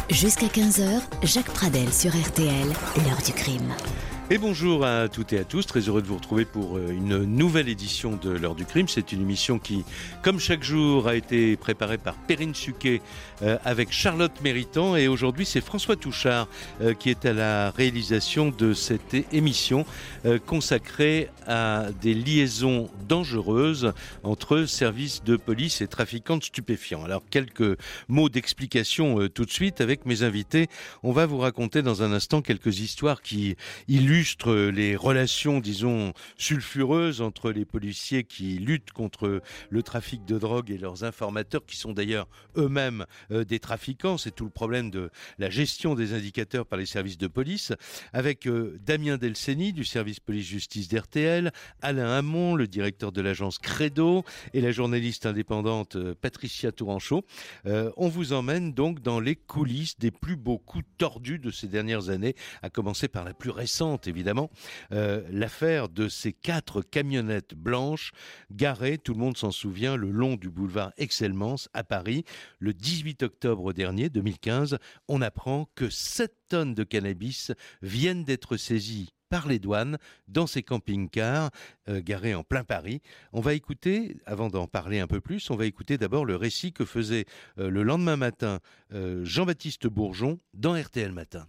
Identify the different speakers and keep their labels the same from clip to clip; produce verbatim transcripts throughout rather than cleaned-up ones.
Speaker 1: Jusqu'à quinze heures, Jacques Pradel sur R T L, l'heure du crime.
Speaker 2: Et bonjour à toutes et à tous, très heureux de vous retrouver pour une nouvelle édition de l'heure du crime. C'est une émission qui, comme chaque jour, a été préparée par Perrine Suquet euh, avec Charlotte Méritant. Et aujourd'hui, c'est François Touchard euh, qui est à la réalisation de cette émission euh, consacrée à des liaisons dangereuses entre services de police et trafiquants de stupéfiants. Alors, quelques mots d'explication euh, tout de suite avec mes invités. On va vous raconter dans un instant quelques histoires qui illustrent illustre les relations, disons, sulfureuses entre les policiers qui luttent contre le trafic de drogue et leurs informateurs, qui sont d'ailleurs eux-mêmes euh, des trafiquants. C'est tout le problème de la gestion des indicateurs par les services de police. Avec euh, Damien Delceni du service police-justice d'R T L, Alain Hamon, le directeur de l'agence Credo, et la journaliste indépendante euh, Patricia Touranchot. Euh, on vous emmène donc dans les coulisses des plus beaux coups tordus de ces dernières années, à commencer par la plus récente, évidemment, euh, l'affaire de ces quatre camionnettes blanches garées, tout le monde s'en souvient, le long du boulevard Excellence à Paris. Le dix-huit octobre dernier, deux mille quinze, on apprend que sept tonnes de cannabis viennent d'être saisies par les douanes dans ces camping-cars euh, garés en plein Paris. On va écouter, avant d'en parler un peu plus, on va écouter d'abord le récit que faisait euh, le lendemain matin euh, Jean-Baptiste Bourgeon dans R T L Matin.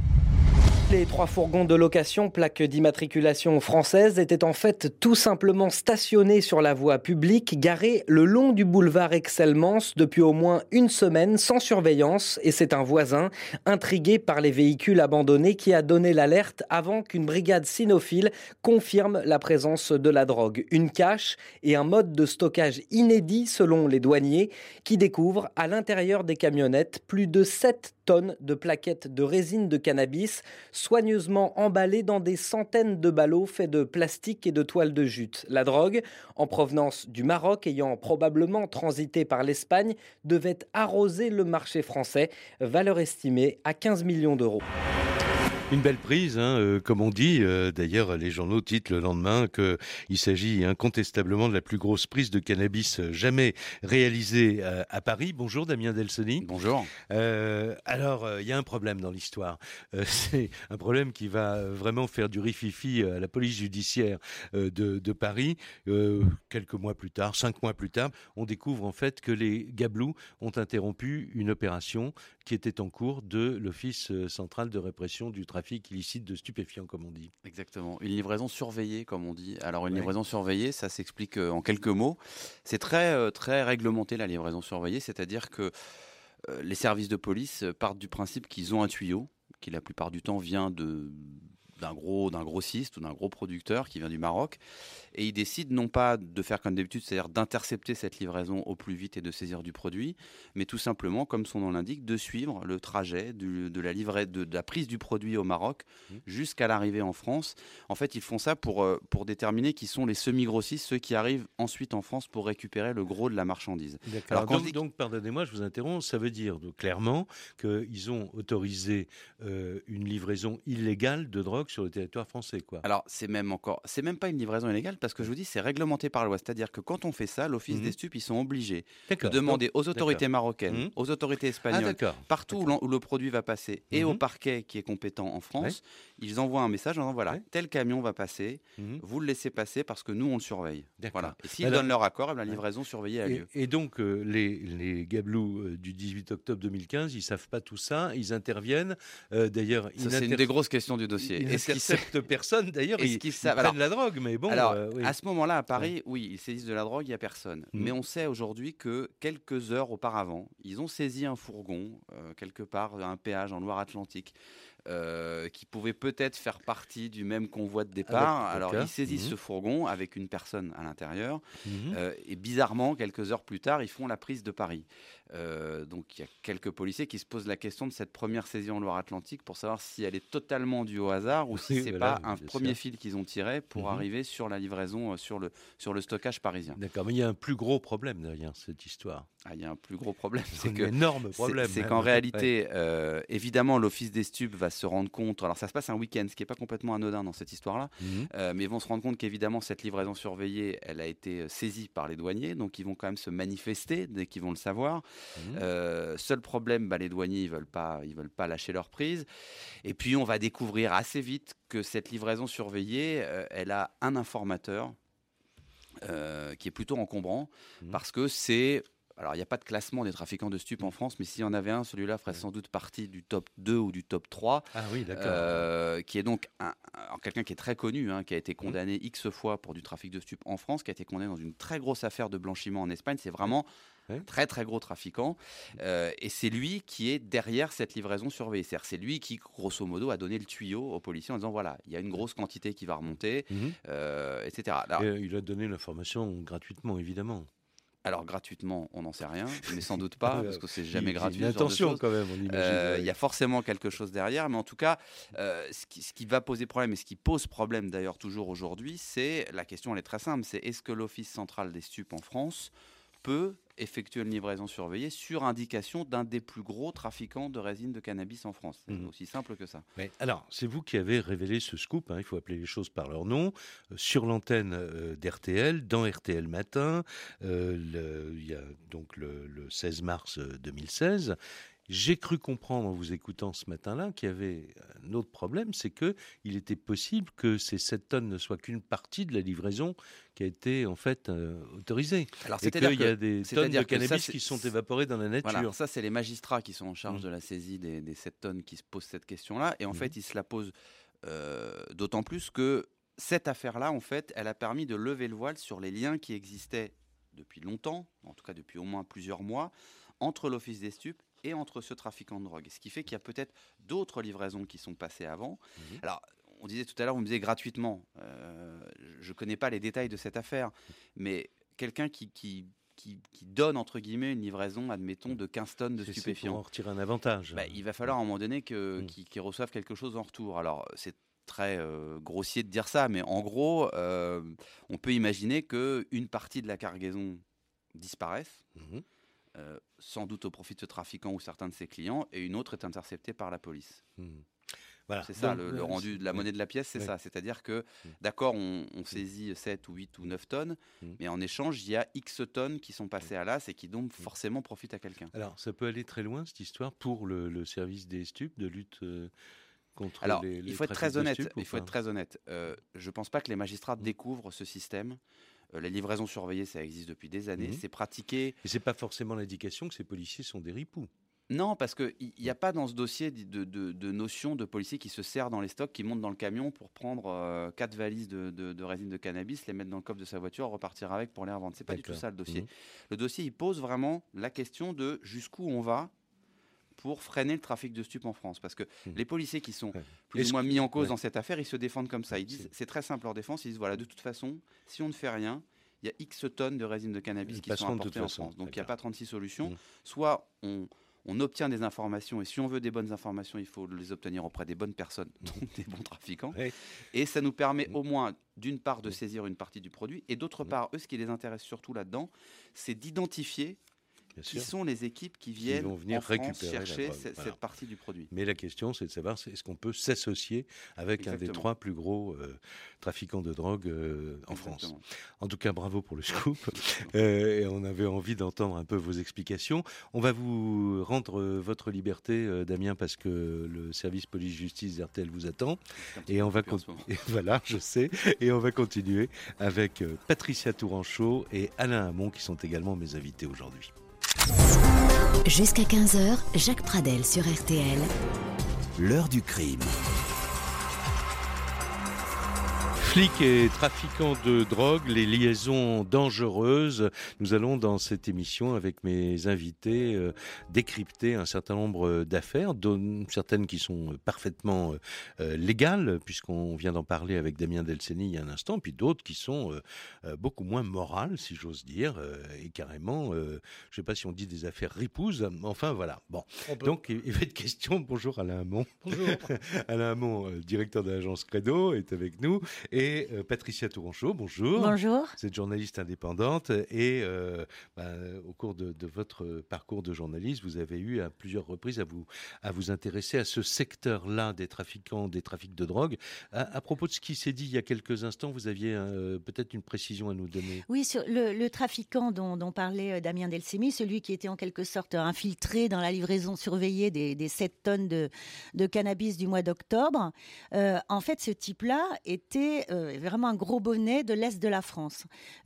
Speaker 3: Les trois fourgons de location, plaque d'immatriculation française, étaient en fait tout simplement stationnés sur la voie publique, garés le long du boulevard Excellence depuis au moins une semaine sans surveillance. Et c'est un voisin, intrigué par les véhicules abandonnés, qui a donné l'alerte avant qu'une brigade cynophile confirme la présence de la drogue. Une cache et un mode de stockage inédit selon les douaniers, qui découvrent à l'intérieur des camionnettes plus de sept tonnes de plaquettes de résine de cannabis, soigneusement emballées dans des centaines de ballots faits de plastique et de toile de jute. La drogue, en provenance du Maroc, ayant probablement transité par l'Espagne, devait arroser le marché français, valeur estimée à quinze millions d'euros.
Speaker 2: Une belle prise, hein, euh, comme on dit. Euh, d'ailleurs, les journaux titrent le lendemain qu'il s'agit incontestablement de la plus grosse prise de cannabis jamais réalisée euh, à Paris. Bonjour Damien Delceni.
Speaker 4: Bonjour.
Speaker 2: Euh, alors, il euh, y a un problème dans l'histoire. Euh, c'est un problème qui va vraiment faire du rififi à la police judiciaire euh, de, de Paris. Euh, quelques mois plus tard, cinq mois plus tard, on découvre en fait que les Gablous ont interrompu une opération qui était en cours de l'Office central de répression du trafic trafic illicite de stupéfiants, comme on dit.
Speaker 4: Exactement. Une livraison surveillée, comme on dit. Alors, une
Speaker 2: ouais.
Speaker 4: livraison surveillée, ça s'explique en quelques mots. C'est très, très réglementé, la livraison surveillée, c'est-à-dire que euh, les services de police partent du principe qu'ils ont un tuyau, qui la plupart du temps vient de... d'un gros, d'un grossiste ou d'un gros producteur qui vient du Maroc, et ils décident non pas de faire comme d'habitude, c'est-à-dire d'intercepter cette livraison au plus vite et de saisir du produit, mais tout simplement, comme son nom l'indique, de suivre le trajet du, de, la livra... de, de la prise du produit au Maroc mmh. jusqu'à l'arrivée en France. En fait, ils font ça pour, pour déterminer qui sont les semi-grossistes, ceux qui arrivent ensuite en France pour récupérer le gros de la marchandise.
Speaker 2: D'accord. Alors, donc, dit... donc, pardonnez-moi, je vous interromps, ça veut dire donc, clairement qu'ils ont autorisé euh, une livraison illégale de drogue sur le territoire français, quoi.
Speaker 4: Alors, c'est même encore, c'est même pas une livraison illégale parce que je vous dis, c'est réglementé par la loi. C'est-à-dire que quand on fait ça, l'Office mmh. des stupes, ils sont obligés d'accord. de demander donc, aux autorités d'accord. marocaines, mmh. aux autorités espagnoles, ah, partout d'accord. où le produit va passer et mmh. au parquet qui est compétent en France, ouais. ils envoient un message en disant voilà, ouais. tel camion va passer, mmh. vous le laissez passer parce que nous, on le surveille. Voilà. Et s'ils Alors, donnent leur accord, la livraison ouais. surveillée a lieu.
Speaker 2: Et, et donc, euh, les, les Gablous euh, du dix-huit octobre deux mille quinze, ils savent pas tout ça, ils interviennent. Euh, d'ailleurs,
Speaker 4: ça, c'est inter... une des grosses questions du dossier.
Speaker 2: Ils interceptent personne, d'ailleurs, ils, ils prennent
Speaker 4: alors,
Speaker 2: la drogue, mais bon...
Speaker 4: Alors,
Speaker 2: euh, oui.
Speaker 4: à ce moment-là, à Paris, ouais. oui, ils saisissent de la drogue, il n'y a personne. Mmh. Mais on sait aujourd'hui que quelques heures auparavant, ils ont saisi un fourgon, euh, quelque part, à un péage en Loire-Atlantique, euh, qui pouvait peut-être faire partie du même convoi de départ. Ah, alors, ils saisissent mmh. ce fourgon avec une personne à l'intérieur. Mmh. Euh, et bizarrement, quelques heures plus tard, ils font la prise de Paris. Euh, donc, il y a quelques policiers qui se posent la question de cette première saisie en Loire-Atlantique pour savoir si elle est totalement due au hasard ou si oui, c'est voilà, pas un premier sûr. fil qu'ils ont tiré pour mmh. arriver sur la livraison, euh, sur le, sur le stockage parisien.
Speaker 2: D'accord, mais il y a un plus gros problème derrière cette histoire.
Speaker 4: Ah, il y a un plus gros problème.
Speaker 2: C'est, c'est un que, énorme problème.
Speaker 4: C'est, c'est qu'en réalité, ouais. euh, évidemment, l'Office des stupes va se rendre compte, alors ça se passe un week-end, ce qui n'est pas complètement anodin dans cette histoire-là, mmh. euh, mais ils vont se rendre compte qu'évidemment cette livraison surveillée, elle a été saisie par les douaniers, donc ils vont quand même se manifester dès qu'ils vont le savoir. Mmh. Euh, seul problème, bah, les douaniers, ils veulent pas, ils veulent pas lâcher leur prise. Et puis on va découvrir assez vite que cette livraison surveillée, euh, elle a un informateur euh, qui est plutôt encombrant, mmh. parce que c'est... Alors, il n'y a pas de classement des trafiquants de stupes en France, mais s'il y en avait un, celui-là ferait sans doute partie du top deux ou du top trois.
Speaker 2: Ah oui, d'accord.
Speaker 4: Euh, qui est donc un, un, quelqu'un qui est très connu, hein, qui a été condamné mmh. X fois pour du trafic de stupes en France, qui a été condamné dans une très grosse affaire de blanchiment en Espagne. C'est vraiment mmh. un très, très gros trafiquant. Euh, et c'est lui qui est derrière cette livraison surveillée. C'est-à-dire, c'est lui qui, grosso modo, a donné le tuyau aux policiers en disant, voilà, il y a une grosse quantité qui va remonter, mmh. euh, et cetera. Alors,
Speaker 2: et il a donné l'information gratuitement, évidemment.
Speaker 4: Alors gratuitement, on n'en sait rien, mais sans doute pas, parce que c'est jamais
Speaker 2: il,
Speaker 4: gratuit.
Speaker 2: Il y a une attention quand même, on imagine.
Speaker 4: Euh, il y a forcément quelque chose derrière, mais en tout cas, euh, ce, qui, ce qui va poser problème, et ce qui pose problème d'ailleurs toujours aujourd'hui, c'est, la question elle est très simple, c'est est-ce que l'Office central des stupes en France peut effectuer une livraison surveillée sur indication d'un des plus gros trafiquants de résine de cannabis en France. C'est mmh. aussi simple que ça.
Speaker 2: Mais alors, c'est vous qui avez révélé ce scoop, hein, il faut appeler les choses par leur nom, euh, sur l'antenne euh, d'R T L, dans R T L Matin, euh, le, il y a donc le, le seize mars deux mille seize. J'ai cru comprendre en vous écoutant ce matin-là qu'il y avait un autre problème, c'est qu'il était possible que ces sept tonnes ne soient qu'une partie de la livraison qui a été en fait euh, autorisée.
Speaker 4: Alors,
Speaker 2: et qu'il y a des tonnes de cannabis ça, qui sont évaporées dans la nature.
Speaker 4: Voilà, ça, c'est les magistrats qui sont en charge mmh. de la saisie des, des sept tonnes qui se posent cette question-là. Et en mmh. fait, ils se la posent euh, d'autant plus que cette affaire-là, en fait, elle a permis de lever le voile sur les liens qui existaient depuis longtemps, en tout cas depuis au moins plusieurs mois, entre l'Office des stupes et entre ce trafiquant de drogue. Ce qui fait qu'il y a peut-être d'autres livraisons qui sont passées avant. Mmh. Alors, on disait tout à l'heure, vous me disiez gratuitement. Euh, je ne connais pas les détails de cette affaire, mais quelqu'un qui, qui, qui, qui donne, entre guillemets, une livraison, admettons, de quinze tonnes de
Speaker 2: c'est
Speaker 4: stupéfiants.
Speaker 2: Pour en retirer un avantage.
Speaker 4: Bah, il va falloir à un moment donné que, mmh. qu'ils, qu'ils reçoivent quelque chose en retour. Alors, c'est très euh, grossier de dire ça, mais en gros, euh, on peut imaginer qu'une partie de la cargaison disparaisse. Mmh. Euh, sans doute au profit de ce trafiquant ou certains de ses clients, et une autre est interceptée par la police. Mmh. Voilà. C'est ça, Donc, le, le rendu de la monnaie de la pièce, c'est oui. ça. C'est-à-dire que, mmh. d'accord, on, on saisit sept ou huit ou neuf tonnes, mmh. mais en échange, il y a X tonnes qui sont passées à l'as et qui donc mmh. forcément profitent à quelqu'un.
Speaker 2: Alors, ça peut aller très loin, cette histoire, pour le, le service des stupes, de lutte euh, contre
Speaker 4: Alors,
Speaker 2: les, les
Speaker 4: il faut être très honnête.
Speaker 2: Stupes,
Speaker 4: il faut être très honnête. Euh, je ne pense pas que les magistrats mmh. découvrent ce système. Euh, les livraisons surveillées, ça existe depuis des années. Mmh. C'est pratiqué.
Speaker 2: Et c'est pas forcément l'indication que ces policiers sont des ripoux.
Speaker 4: Non, parce qu'il n'y a pas dans ce dossier de, de, de notion de policier qui se sert dans les stocks, qui monte dans le camion pour prendre euh, quatre valises de, de, de résine de cannabis, les mettre dans le coffre de sa voiture, repartir avec pour les revendre. C'est pas D'accord. du tout ça le dossier. Mmh. Le dossier, il pose vraiment la question de jusqu'où on va pour freiner le trafic de stupes en France. Parce que mmh. les policiers qui sont ouais. plus Est-ce ou moins mis en cause ouais. dans cette affaire, ils se défendent comme ça. Ils disent, c'est... c'est très simple leur défense, ils disent, voilà, de toute façon, si on ne fait rien, il y a X tonnes de résine de cannabis ils qui sont importées en France. Donc, il n'y a pas trente-six solutions. Mmh. Soit on... on obtient des informations, et si on veut des bonnes informations, il faut les obtenir auprès des bonnes personnes, donc des bons trafiquants. Oui. Et ça nous permet au moins, d'une part, de saisir une partie du produit, et d'autre part, eux, ce qui les intéresse surtout là-dedans, c'est d'identifier Bien qui sûr. sont les équipes qui viennent qui vont venir en France chercher drogue, cette, voilà. cette partie du produit.
Speaker 2: Mais la question, c'est de savoir est-ce qu'on peut s'associer avec Exactement. un des trois plus gros euh, trafiquants de drogue euh, en Exactement. France. En tout cas, bravo pour le scoop. euh, et on avait envie d'entendre un peu vos explications. On va vous rendre euh, votre liberté, euh, Damien, parce que le service police-justice R T L vous attend. Et on va con- et voilà, je sais. Et on va continuer avec euh, Patricia Touranchot et Alain Hamon, qui sont également mes invités aujourd'hui.
Speaker 1: Jusqu'à quinze heures, Jacques Pradel sur R T L.
Speaker 5: L'heure du crime.
Speaker 2: Flics et trafiquants de drogue, les liaisons dangereuses. Nous allons dans cette émission avec mes invités euh, décrypter un certain nombre d'affaires, dont certaines qui sont parfaitement euh, légales, puisqu'on vient d'en parler avec Damien Delceni il y a un instant, puis d'autres qui sont euh, beaucoup moins morales, si j'ose dire, euh, et carrément, euh, je ne sais pas si on dit des affaires ripouses, enfin voilà. Bon, donc il va être question. Bonjour Alain Hamon.
Speaker 6: Bonjour.
Speaker 2: Alain Hamon, euh, directeur de l'agence Credo, est avec nous. Et et euh, Patricia Tourangeau, bonjour.
Speaker 6: Bonjour.
Speaker 2: Vous êtes journaliste indépendante et euh, bah, au cours de, de votre parcours de journaliste, vous avez eu à plusieurs reprises à vous, à vous intéresser à ce secteur-là des trafiquants, des trafics de drogue. À, à propos de ce qui s'est dit il y a quelques instants, vous aviez euh, peut-être une précision à nous donner.
Speaker 6: Oui, sur le, le trafiquant dont, dont parlait Damien Delceni, celui qui était en quelque sorte infiltré dans la livraison surveillée des, des sept tonnes de, de cannabis du mois d'octobre. Euh, en fait, ce type-là était euh, vraiment un gros bonnet de l'Est de la France.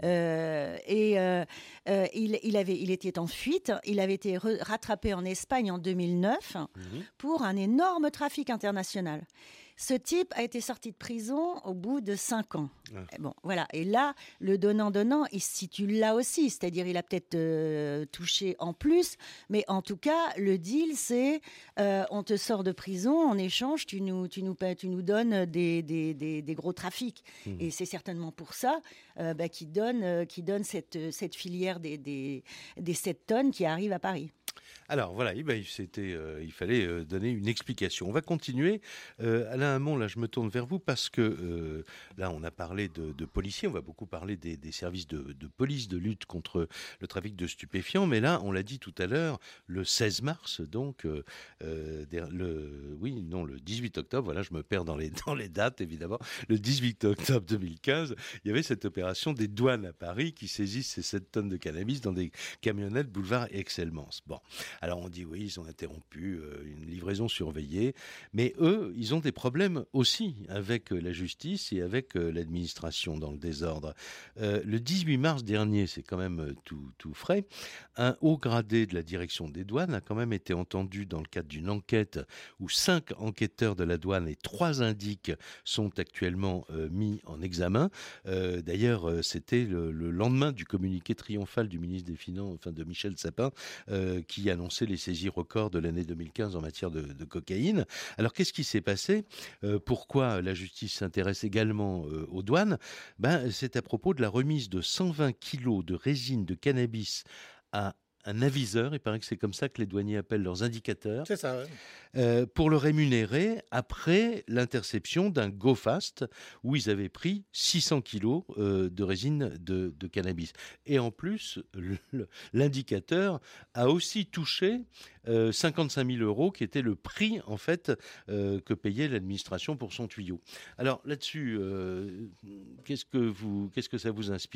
Speaker 6: Euh, et euh, euh, il, il, avait, il était en fuite. Il avait été re- rattrapé en Espagne en deux mille neuf mmh. pour un énorme trafic international. Ce type a été sorti de prison au bout de cinq ans. Ah. Bon, voilà. Et là, le donnant-donnant, il se situe là aussi. C'est-à-dire, il a peut-être euh, touché en plus. Mais en tout cas, le deal, c'est euh, on te sort de prison, en échange, tu nous, tu nous, tu nous donnes des, des, des, des gros trafics. Mmh. Et c'est certainement pour ça euh, bah, qu'il donne, euh, qu'il donne cette, cette filière des, des, des sept tonnes qui arrive à Paris.
Speaker 2: Alors voilà, eh ben, c'était, euh, il fallait euh, donner une explication. On va continuer. Euh, Alain Hamon, là je me tourne vers vous parce que euh, là on a parlé de, de policiers, on va beaucoup parler des, des services de, de police, de lutte contre le trafic de stupéfiants, mais là on l'a dit tout à l'heure, le seize mars, donc euh, euh, le, oui, non, le dix-huit octobre, voilà, je me perds dans les, dans les dates évidemment, le dix-huit octobre deux mille quinze, il y avait cette opération des douanes à Paris qui saisissent ces sept tonnes de cannabis dans des camionnettes boulevard Excellence. Bon. Alors on dit oui, ils ont interrompu euh, une livraison surveillée, mais eux, ils ont des problèmes aussi avec euh, la justice et avec euh, l'administration dans le désordre. Euh, le dix-huit mars dernier, c'est quand même euh, tout, tout frais, un haut gradé de la direction des douanes a quand même été entendu dans le cadre d'une enquête où cinq enquêteurs de la douane et trois indiques sont actuellement euh, mis en examen. Euh, d'ailleurs, euh, c'était le, le lendemain du communiqué triomphal du ministre des Finances, enfin de Michel Sapin, euh, qui annonçait les saisies records de l'année deux mille quinze en matière de, de cocaïne. Alors, qu'est-ce qui s'est passé ? euh, Pourquoi la justice s'intéresse également euh, aux douanes ? Ben, c'est à propos de la remise de cent vingt kilos de résine de cannabis à un aviseur, il paraît que c'est comme ça que les douaniers appellent leurs indicateurs.
Speaker 7: C'est ça, ouais.
Speaker 2: Euh, pour le rémunérer après l'interception d'un Go Fast où ils avaient pris six cents kilos euh, de résine de, de cannabis. Et en plus, le, le, l'indicateur a aussi touché euh, cinquante-cinq mille euros qui était le prix en fait euh, que payait l'administration pour son tuyau. Alors là-dessus, euh, qu'est-ce que vous, qu'est-ce que ça vous inspire ?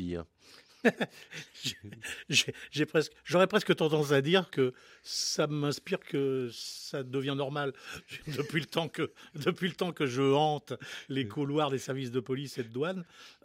Speaker 7: j'ai, j'ai presque, j'aurais presque tendance à dire que ça m'inspire que ça devient normal depuis le temps que, depuis le temps que je hante les couloirs des services de police et de douane.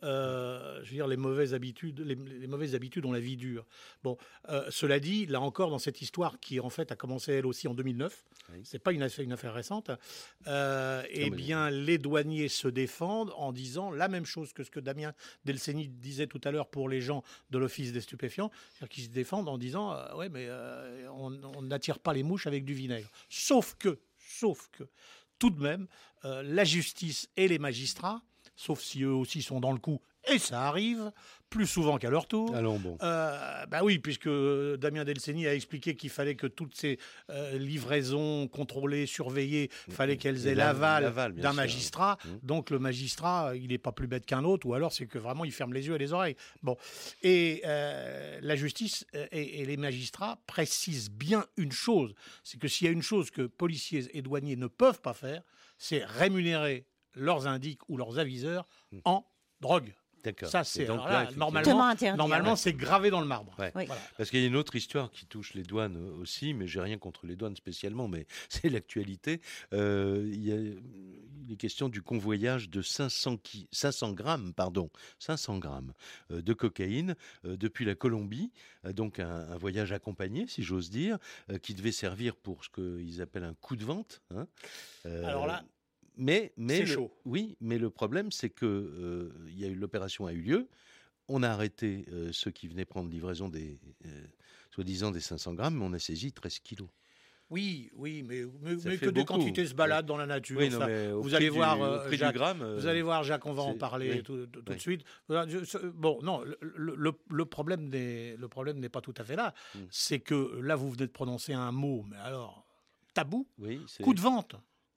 Speaker 7: Euh, je veux dire, les mauvaises habitudes, les, les mauvaises habitudes ont la vie dure. Bon, euh, cela dit, là encore, dans cette histoire qui en fait a commencé elle aussi en deux mille neuf, oui. C'est pas une affaire, une affaire récente. Euh, eh bien, les douaniers se défendent en disant la même chose que ce que Damien Delceni disait tout à l'heure pour les gens de l'Office des stupéfiants, c'est-à-dire qu'ils se défendent en disant euh, ouais mais euh, on n'attire pas les mouches avec du vinaigre. Sauf que, sauf que, tout de même, euh, la justice et les magistrats, sauf si eux aussi sont dans le coup, et ça arrive plus souvent qu'à leur tour.
Speaker 2: Allons bon.
Speaker 7: Euh, bah oui, puisque Damien Delceni a expliqué qu'il fallait que toutes ces euh, livraisons contrôlées, surveillées, il fallait qu'elles aient l'aval, l'aval d'un sûr. magistrat. Mmh. Donc le magistrat, il n'est pas plus bête qu'un autre, ou alors c'est que vraiment il ferme les yeux et les oreilles. Bon, et euh, la justice et, et les magistrats précisent bien une chose, c'est que s'il y a une chose que policiers et douaniers ne peuvent pas faire, c'est rémunérer leurs indiques ou leurs aviseurs mmh. en drogue.
Speaker 2: D'accord.
Speaker 7: Ça, c'est
Speaker 2: donc
Speaker 7: là,
Speaker 2: là,
Speaker 7: normalement, normalement ouais. c'est gravé dans le marbre.
Speaker 2: Ouais.
Speaker 6: Oui.
Speaker 2: Voilà. Parce qu'il y a une autre histoire qui touche les douanes aussi, mais j'ai rien contre les douanes spécialement, mais c'est l'actualité. Euh, il y a les questions du convoyage de cinq cents, qui, cinq cents grammes, pardon, cinq cents grammes euh, de cocaïne euh, depuis la Colombie, euh, donc un, un voyage accompagné, si j'ose dire, euh, qui devait servir pour ce qu'ils appellent un coup de vente. Hein. Euh,
Speaker 7: Alors là.
Speaker 2: Mais, mais
Speaker 7: c'est
Speaker 2: le,
Speaker 7: chaud.
Speaker 2: Oui, mais le problème, c'est que euh, y a eu, l'opération a eu lieu. On a arrêté euh, ceux qui venaient prendre livraison des, euh, soi-disant des cinq cents grammes, mais on a saisi treize kilos.
Speaker 7: Oui, oui, mais, mais, mais que beaucoup. Des quantités se baladent dans la nature.
Speaker 2: Oui, non,
Speaker 7: ça,
Speaker 2: mais
Speaker 7: vous allez
Speaker 2: du,
Speaker 7: voir, euh, Jacques,
Speaker 2: gramme, euh,
Speaker 7: vous allez voir, Jacques, on va en parler
Speaker 2: oui,
Speaker 7: tout, tout, tout
Speaker 2: oui.
Speaker 7: de suite. Bon, non, le, le, le problème n'est, le problème n'est pas tout à fait là. Mm. C'est que là, vous venez de prononcer un mot, mais alors tabou,
Speaker 2: oui, c'est...
Speaker 7: coup de vente.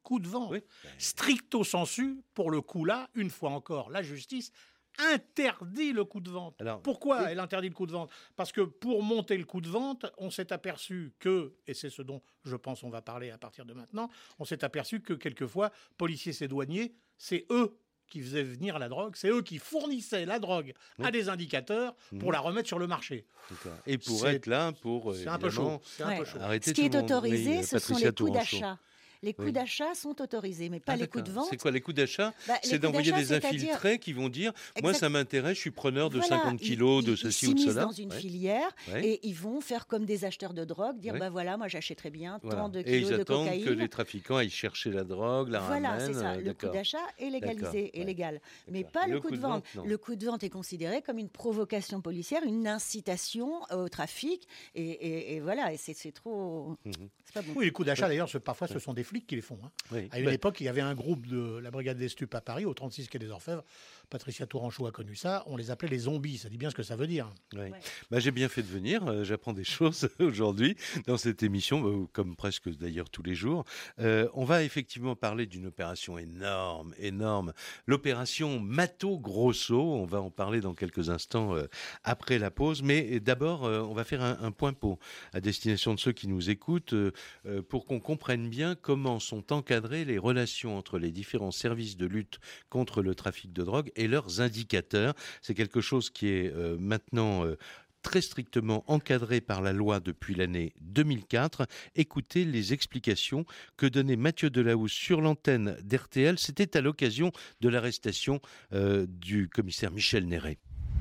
Speaker 7: coup de vente.
Speaker 2: Oui.
Speaker 7: Stricto sensu, pour le coup là, une fois encore, la justice interdit le coup de vente.
Speaker 2: Alors,
Speaker 7: Pourquoi
Speaker 2: oui.
Speaker 7: elle interdit le coup de vente? Parce que pour monter le coup de vente, on s'est aperçu que, et c'est ce dont je pense on va parler à partir de maintenant, on s'est aperçu que quelquefois, policiers et douaniers, c'est eux qui faisaient venir la drogue, c'est eux qui fournissaient la drogue
Speaker 2: Oui.
Speaker 7: à des indicateurs pour
Speaker 2: Mhm.
Speaker 7: la remettre sur le marché.
Speaker 2: D'accord. Et pour
Speaker 7: C'est-
Speaker 2: être là, pour euh,
Speaker 7: C'est un peu chaud.
Speaker 2: évidemment,
Speaker 7: C'est un
Speaker 6: Ouais.
Speaker 7: peu chaud.
Speaker 2: arrêter
Speaker 6: Ce qui
Speaker 2: tout
Speaker 6: est
Speaker 2: le monde.
Speaker 6: autorisé,
Speaker 2: Oui,
Speaker 6: ce sont
Speaker 2: Patricia
Speaker 6: les coûts
Speaker 2: Tourangeau.
Speaker 6: d'achat. Les coûts
Speaker 2: Oui.
Speaker 6: d'achat sont autorisés, mais pas
Speaker 2: Ah,
Speaker 6: les coûts de
Speaker 2: d'accord.
Speaker 6: vente.
Speaker 2: C'est quoi les coûts d'achat?
Speaker 6: Bah, les
Speaker 2: C'est
Speaker 6: coûts
Speaker 2: d'envoyer
Speaker 6: d'achat,
Speaker 2: des
Speaker 6: c'est-à-dire-
Speaker 2: infiltrés qui vont dire moi
Speaker 6: Exact-
Speaker 2: ça m'intéresse, je suis preneur de
Speaker 6: Voilà,
Speaker 2: cinquante
Speaker 6: ils-
Speaker 2: kilos de
Speaker 6: ils-
Speaker 2: ceci
Speaker 6: ils
Speaker 2: ou de
Speaker 6: s'immiscent
Speaker 2: cela.
Speaker 6: dans une
Speaker 2: Ouais.
Speaker 6: filière
Speaker 2: Ouais.
Speaker 6: et ils vont faire comme des acheteurs de drogue, dire
Speaker 2: Ouais.
Speaker 6: bah voilà, moi j'achèterais bien
Speaker 2: Voilà.
Speaker 6: tant de
Speaker 2: Et
Speaker 6: kilos
Speaker 2: ils
Speaker 6: de
Speaker 2: attendent
Speaker 6: cocaïne.
Speaker 2: que les trafiquants aillent chercher la drogue, la
Speaker 6: Voilà,
Speaker 2: ramènent.
Speaker 6: c'est ça.
Speaker 2: euh,
Speaker 6: Le coût
Speaker 2: d'accord.
Speaker 6: d'achat est légalisé
Speaker 2: D'accord,
Speaker 6: et
Speaker 2: ouais.
Speaker 6: légal, mais
Speaker 2: D'accord.
Speaker 6: pas
Speaker 2: Et
Speaker 6: le, coup de vente.
Speaker 2: non.
Speaker 6: Le coup de vente est considéré comme une provocation policière, une incitation au trafic, et, et- et voilà, et c'est c'est trop,
Speaker 2: Mhm.
Speaker 6: c'est pas bon.
Speaker 7: Oui, les coups d'achat, d'ailleurs, ce- parfois, ce sont des flics qui les font. hein.
Speaker 2: Oui.
Speaker 7: À une
Speaker 2: Bah,
Speaker 7: époque, il y avait un groupe de la brigade des stupes à Paris, au trente-six quai des Orfèvres. Patricia Tourangeau a connu ça. On les appelait les zombies. Ça dit bien ce que ça veut dire.
Speaker 2: oui.
Speaker 6: Ouais.
Speaker 2: Bah, j'ai bien fait de venir. euh, J'apprends des choses aujourd'hui dans cette émission, bah, comme presque d'ailleurs tous les jours. Euh, on va effectivement parler d'une opération énorme, énorme. L'opération Mato Grosso. On va en parler dans quelques instants euh, après la pause. Mais d'abord, euh, on va faire un, un point pot à destination de ceux qui nous écoutent euh, euh, pour qu'on comprenne bien comment sont encadrées les relations entre les différents services de lutte contre le trafic de drogue et leurs indicateurs. C'est quelque chose qui est euh, maintenant euh, très strictement encadré par la loi depuis l'année deux mille quatre. Écoutez les explications que donnait Mathieu Delahousse sur l'antenne d'R T L. C'était à l'occasion de l'arrestation euh, du commissaire Michel Néret.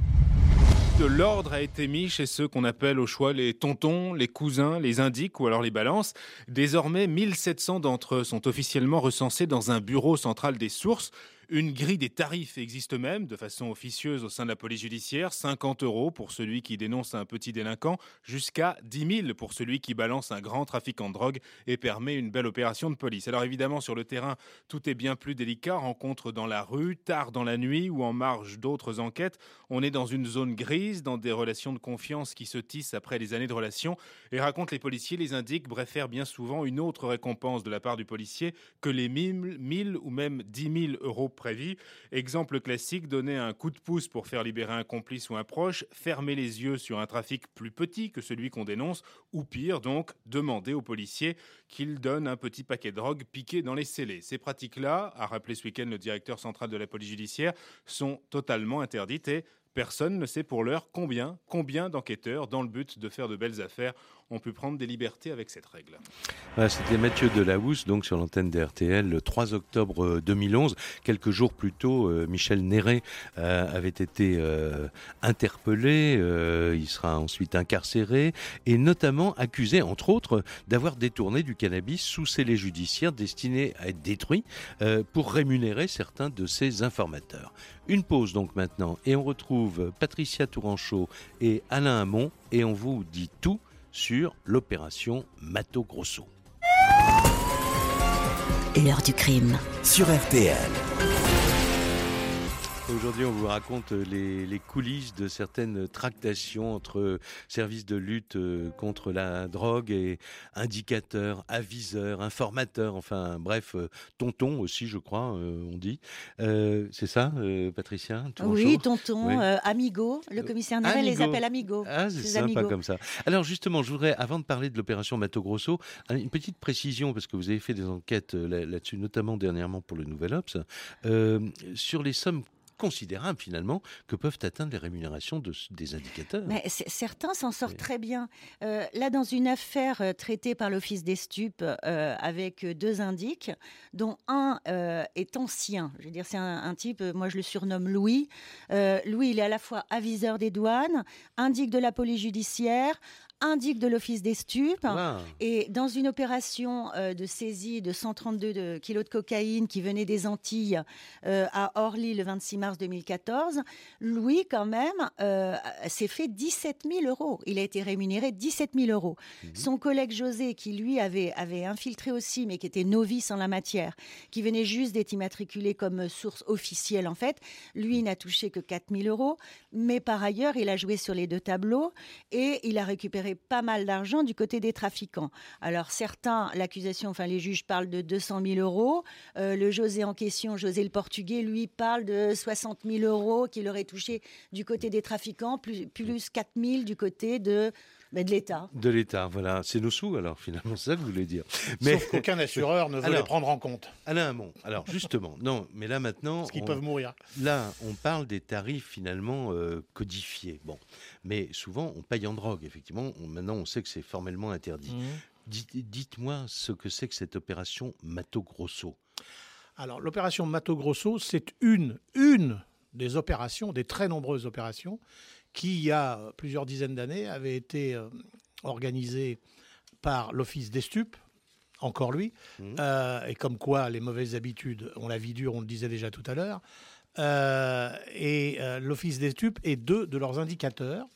Speaker 8: De l'ordre a été mis chez ceux qu'on appelle au choix les tontons, les cousins, les indiques ou alors les balances. Désormais, mille sept cents d'entre eux sont officiellement recensés dans un bureau central des sources. Une grille des tarifs existe même de façon officieuse au sein de la police judiciaire. cinquante euros pour celui qui dénonce un petit délinquant, jusqu'à dix mille pour celui qui balance un grand trafiquant de drogue et permet une belle opération de police. Alors évidemment, sur le terrain, tout est bien plus délicat. Rencontre dans la rue, tard dans la nuit ou en marge d'autres enquêtes. On est dans une zone grise, dans des relations de confiance qui se tissent après des années de relations. Et racontent les policiers, les indiques préfèrent bien souvent une autre récompense de la part du policier que les mille ou même dix mille euros prévus. Exemple classique, donner un coup de pouce pour faire libérer un complice ou un proche, fermer les yeux sur un trafic plus petit que celui qu'on dénonce, ou pire donc, demander au policier qu'il donne un petit paquet de drogue piqué dans les scellés. Ces pratiques-là, a rappelé ce week-end le directeur central de la police judiciaire, sont totalement interdites et personne ne sait pour l'heure combien, combien d'enquêteurs, dans le but de faire de belles affaires, ont pu prendre des libertés avec cette règle.
Speaker 2: Voilà, c'était Mathieu Delahousse, donc sur l'antenne de R T L, le trois octobre deux mille onze. Quelques jours plus tôt, euh, Michel Néret euh, avait été euh, interpellé. Euh, il sera ensuite incarcéré et notamment accusé, entre autres, d'avoir détourné du cannabis sous scellé judiciaire destiné à être détruit euh, pour rémunérer certains de ses informateurs. Une pause donc maintenant et on retrouve Patricia Tourangeau et Alain Hamon et on vous dit tout sur l'opération Mato Grosso.
Speaker 1: L'heure du crime.
Speaker 5: Sur R T L.
Speaker 2: Aujourd'hui, on vous raconte les, les coulisses de certaines tractations entre services de lutte contre la drogue et indicateurs, aviseurs, informateurs, enfin bref, tonton aussi, je crois, euh, on dit. Euh, c'est ça, euh, Patricia Tourangeau ?
Speaker 6: Oui, tonton,
Speaker 2: Oui.
Speaker 6: euh, amigo. Le commissaire Néret les
Speaker 2: Amigo.
Speaker 6: appelle amigo.
Speaker 2: Ah, c'est
Speaker 6: Ses
Speaker 2: sympa
Speaker 6: amigos.
Speaker 2: comme ça. Alors justement, je voudrais, avant de parler de l'opération Mato Grosso, une petite précision, parce que vous avez fait des enquêtes là- là-dessus, notamment dernièrement pour le Nouvel Obs, euh, sur les sommes considérables finalement que peuvent atteindre les rémunérations de, des indicateurs.
Speaker 6: Mais c- certains s'en sortent
Speaker 2: Oui.
Speaker 6: très bien. Euh, là, dans une affaire euh, traitée par l'Office des stupes euh, avec deux indiques, dont un euh, est ancien. Je veux dire, c'est un, un type, euh, moi je le surnomme Louis. Euh, Louis, il est à la fois aviseur des douanes, indique de la police judiciaire, indique de l'Office des stupes.
Speaker 2: Wow.
Speaker 6: Et dans une opération euh, de saisie de cent trente-deux de, kilos de cocaïne qui venait des Antilles euh, à Orly le vingt-six mars deux mille quatorze, Louis, quand même, euh, s'est fait dix-sept mille euros. Il a été rémunéré dix-sept mille euros.
Speaker 2: Mhm.
Speaker 6: Son collègue José, qui lui avait, avait infiltré aussi, mais qui était novice en la matière, qui venait juste d'être immatriculé comme source officielle, en fait, lui n'a touché que quatre mille euros. Mais par ailleurs, il a joué sur les deux tableaux et il a récupéré récupéré pas mal d'argent du côté des trafiquants. Alors certains, l'accusation, enfin les juges parlent de deux cent mille euros. Euh, le José en question, José le Portugais, lui parle de soixante mille euros qu'il aurait touché du côté des trafiquants, plus, plus quatre mille du côté de... Mais de l'État.
Speaker 2: De l'État, voilà. C'est nos sous, alors, finalement, c'est ça que vous voulez dire.
Speaker 7: Mais... Sauf qu'aucun assureur ne veut alors, les prendre en compte.
Speaker 2: Alain Hamon, alors justement, non, mais là maintenant...
Speaker 7: Parce qu'ils
Speaker 2: on,
Speaker 7: peuvent mourir.
Speaker 2: Là, on parle des tarifs, finalement, euh, codifiés. Bon, mais souvent, on paye en drogue, effectivement. On, maintenant, on sait que c'est formellement interdit. Mmh. Dites, dites-moi ce que c'est que cette opération Mato Grosso.
Speaker 7: Alors, l'opération Mato Grosso, c'est une, une des opérations, des très nombreuses opérations, qui, il y a plusieurs dizaines d'années, avait été euh, organisé par l'Office des stupes, encore lui, mmh. euh, et comme quoi les mauvaises habitudes ont la vie dure, on le disait déjà tout à l'heure, euh, et euh, l'Office des stupes et deux de leurs indicateurs,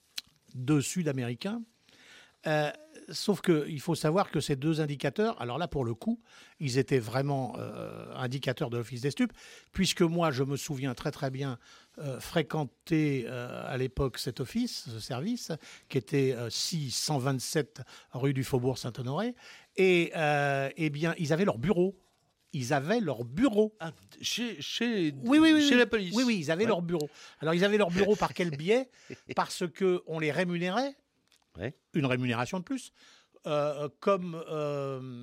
Speaker 7: deux Sud-Américains, euh, sauf qu'il faut savoir que ces deux indicateurs, alors là pour le coup, ils étaient vraiment euh, indicateurs de l'Office des stupes, puisque moi je me souviens très très bien euh, fréquenter euh, à l'époque cet office, ce service, qui était euh, six cent vingt-sept rue du Faubourg Saint-Honoré, et euh, eh bien ils avaient leur bureau. Ils avaient leur bureau.
Speaker 2: Ah, chez chez,
Speaker 7: oui, oui, oui,
Speaker 2: chez
Speaker 7: oui.
Speaker 2: la police.
Speaker 7: Oui, oui, ils avaient ouais. leur bureau. Alors ils avaient leur bureau par quel biais ? Parce qu'on les rémunérait. Ouais. Une rémunération de plus, euh, comme euh,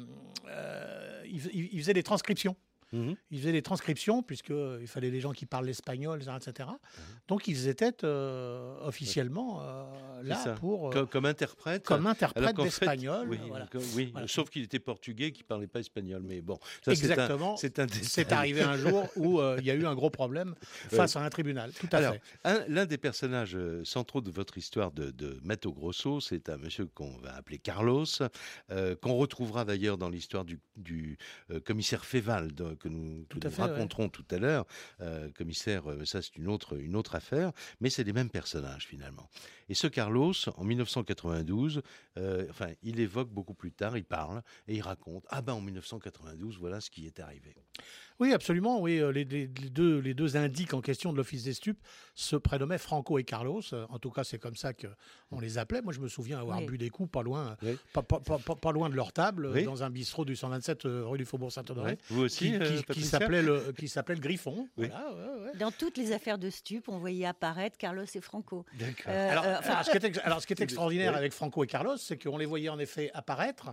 Speaker 7: euh, ils, ils faisaient des transcriptions. Mmh. Ils faisaient des transcriptions, puisqu'il fallait des gens qui parlent l'espagnol, et cetera. Mmh. Donc ils étaient euh, officiellement euh, là pour... Euh,
Speaker 2: comme, comme interprète.
Speaker 7: Comme interprète d'espagnol.
Speaker 2: Oui,
Speaker 7: voilà.
Speaker 2: oui voilà. Sauf qu'il était portugais, qui ne parlait pas espagnol. Mais bon, ça,
Speaker 7: exactement.
Speaker 2: C'est, un, c'est, un
Speaker 7: c'est arrivé un jour où euh, il y a eu un gros problème face ouais. à un tribunal. Tout à
Speaker 2: Alors,
Speaker 7: fait.
Speaker 2: Un, l'un des personnages centraux de votre histoire de, de Mato Grosso, c'est un monsieur qu'on va appeler Carlos, euh, qu'on retrouvera d'ailleurs dans l'histoire du, du euh, commissaire Féval, de, que nous, que nous fait, raconterons ouais. tout à l'heure. Euh, commissaire, euh, ça c'est une autre, une autre affaire, mais c'est les mêmes personnages finalement. Et ce Carlos, en dix-neuf cent quatre-vingt-douze, euh, enfin, il évoque beaucoup plus tard, il parle et il raconte, ah ben en dix-neuf cent quatre-vingt-douze, voilà ce qui est arrivé.
Speaker 7: Oui, absolument. Oui, les, les, les, deux, les deux indiques en question de l'Office des stupes se prénommaient Franco et Carlos. En tout cas, c'est comme ça qu'on les appelait. Moi, je me souviens avoir oui. bu des coups pas loin, oui. pas, pas, pas, pas loin de leur table, oui. dans un bistrot du cent vingt-sept rue du Faubourg Saint-Honoré. Oui.
Speaker 2: Vous aussi,
Speaker 7: qui,
Speaker 2: euh,
Speaker 7: qui, qui, s'appelait le, qui s'appelait le Griffon. Oui. Voilà, ouais, ouais.
Speaker 6: Dans toutes les affaires de stupes, on voyait apparaître Carlos et Franco.
Speaker 7: D'accord. Euh, alors, euh, enfin... alors, ce qui est, alors, ce qui est extraordinaire oui. avec Franco et Carlos, c'est qu'on les voyait en effet apparaître.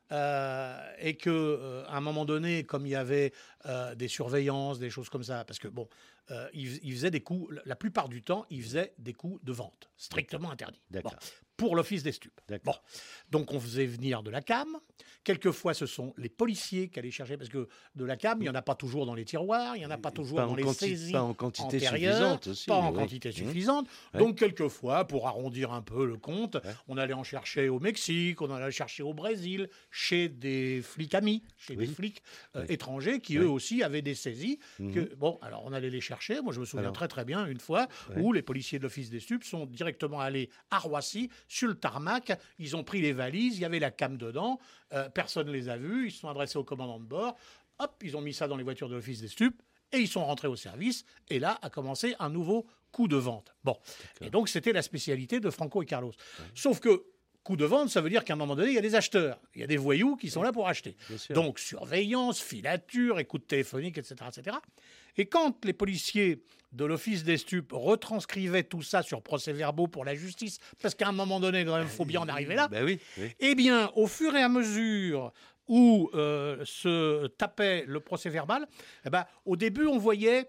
Speaker 7: Euh, et qu'à euh, un moment donné, comme il y avait euh, des surveillances, des choses comme ça, parce que bon, euh, ils, ils faisaient des coups, la plupart du temps, ils faisaient des coups de vente, strictement interdits. D'accord. Bon, pour l'Office des stupes. Bon. Donc on faisait venir de la C A M. Quelquefois, ce sont les policiers qui allaient chercher, parce que de la C A M, il n'y en a pas toujours dans les tiroirs, il n'y en a pas toujours
Speaker 2: pas
Speaker 7: dans les
Speaker 2: quanti-
Speaker 7: saisies
Speaker 2: pas en quantité suffisante aussi.
Speaker 7: Pas en
Speaker 2: oui.
Speaker 7: quantité suffisante. Mmh. Donc quelquefois, pour arrondir un peu le compte, ouais. on allait en chercher au Mexique, on allait chercher au Brésil, chez des flics amis, chez oui. des flics euh, oui. étrangers qui oui. eux aussi avaient des saisies. Mmh. Que, bon, alors on allait les chercher. Moi, je me souviens alors. très très bien une fois ouais. où les policiers de l'Office des stupes sont directement allés à Roissy, sur le tarmac. Ils ont pris les valises, il y avait la C A M dedans, euh, personne ne les a vus, ils se sont adressés au commandant de bord, hop, ils ont mis ça dans les voitures de l'Office des stupes, et ils sont rentrés au service, et là a commencé un nouveau coup de vente. Bon, D'accord. Et donc c'était la spécialité de Franco et Carlos. Ouais. Sauf que coup de vente, ça veut dire qu'à un moment donné, il y a des acheteurs, il y a des voyous qui sont là pour acheter. Donc surveillance, filature, écoute téléphonique, et cetera, et cetera. Et quand les policiers de l'Office des stupes retranscrivaient tout ça sur procès-verbaux pour la justice, parce qu'à un moment donné, il faut bien en arriver là,
Speaker 2: ben oui, oui.
Speaker 7: eh bien, au fur et à mesure où euh, se tapait le procès-verbal, eh ben, au début, on voyait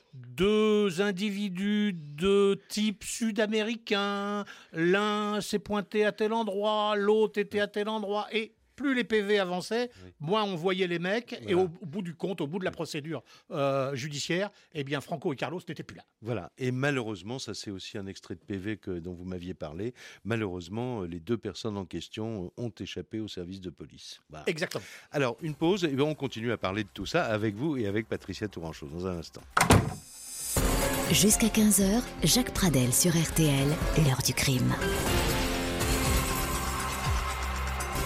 Speaker 7: deux individus de type sud-américain, l'un s'est pointé à tel endroit, l'autre était à tel endroit, et plus les P V avançaient, oui. moins on voyait les mecs, voilà. Et au, au bout du compte, au bout de la procédure euh, judiciaire, eh bien Franco et Carlos n'étaient plus là.
Speaker 2: Voilà, et malheureusement, ça c'est aussi un extrait de P V que, dont vous m'aviez parlé, malheureusement, les deux personnes en question ont échappé au service de police. Voilà.
Speaker 7: Exactement.
Speaker 2: Alors, une pause, et bien on continue à parler de tout ça avec vous et avec Patricia Tourangeau dans un instant.
Speaker 1: Jusqu'à quinze heures, Jacques Pradel sur R T L, l'heure du crime.